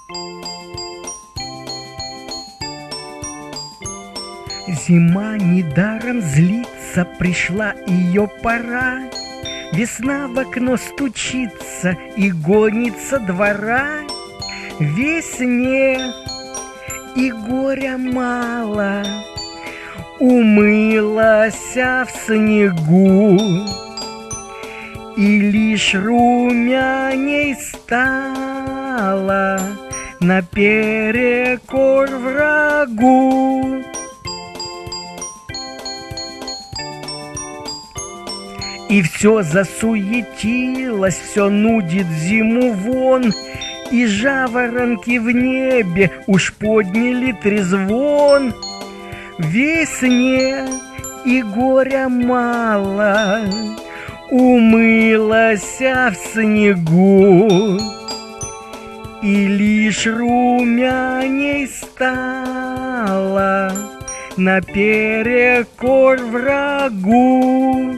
Зима недаром злится, пришла ее пора. Весна в окно стучится и гонится двора. Весне и горя мало, умылася в снегу, и лишь румяней стала наперекор врагу. И все засуетилось, все нудит зиму вон, и жаворонки в небе уж подняли трезвон. Весне и горя мало, умылася в снегу, и лишь румяней стала наперекор врагу.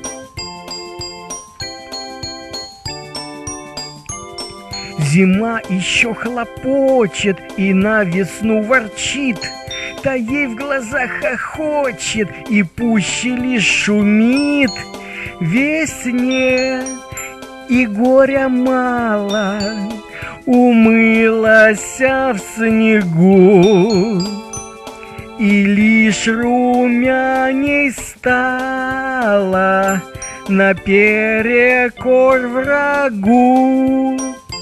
Зима еще хлопочет и на весну ворчит, та ей в глазах хохочет и пуще лишь шумит. Весне и горя мало, умылася в снегу, и лишь румяней стала наперекор врагу.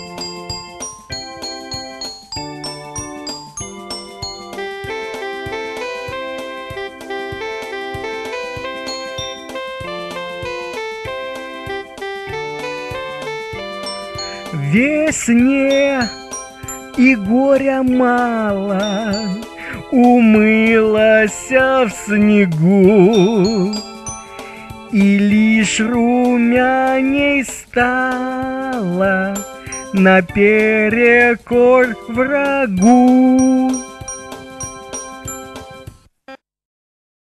Весне и горя мало, умылася в снегу, и лишь румяней стала наперекор врагу.